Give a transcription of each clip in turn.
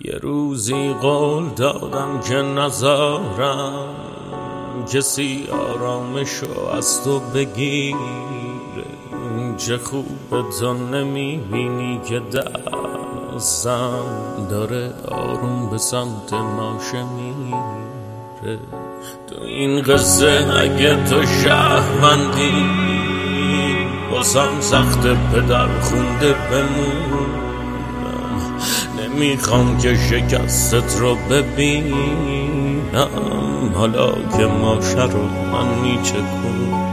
یه روزی قول دادم که نذارم کسی آرامشو از تو بگیره. چه خوبه تو نمیبینی که دستم داره آروم به سمت ماشه میره. تو این قصه اگه تو شهروندی بازم سخت پدر خونده بمونم. نمیخوام که شکستت رو ببینم حالا که ماشه رو من میچکونم.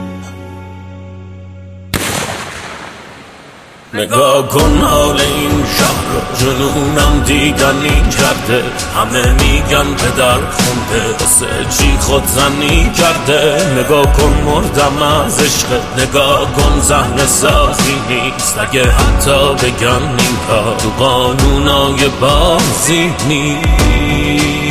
نگاه کن حال این شهر رو، جنونم دیدنی کرده. همه میگن پدر خونده واسه چی خودزنی کرده. نگاه کن مردم از عشق، نگاه کن صحنه سازی نیست. اگه حتی بگن این کار تو قانونای بازی نیست.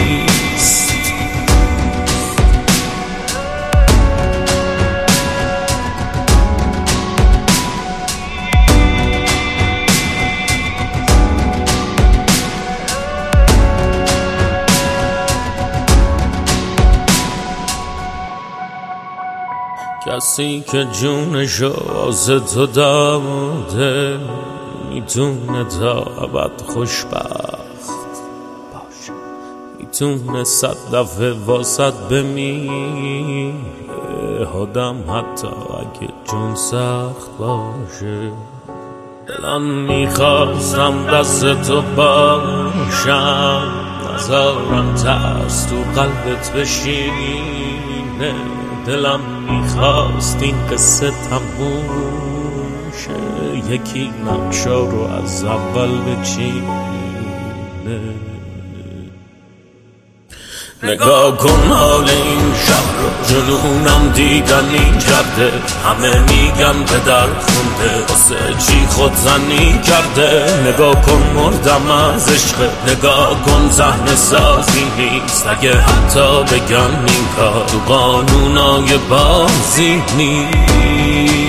کسی که جونشو از تو داده میتونه تا ابد خوشبخت باشه. میتونه 100 دفعه واسط بمیره آدم حتی اگه جون سخت باشه. دلم میخواستم دست تو باشم، نذارم ترس تو قلبت بشینه. دلم میخواست این قصه تموم شه، یکی نقشا رو از اول بچینه. نگاه کن حال این شهر رو، جنونم دیدنی کرده. همه میگن پدر خونده واسه چی خودزنی کرده. نگاه کن مردم از عشق، نگاه کن صحنه سازی نیست. اگه حتی بگن این کار تو قانونای بازی نیست.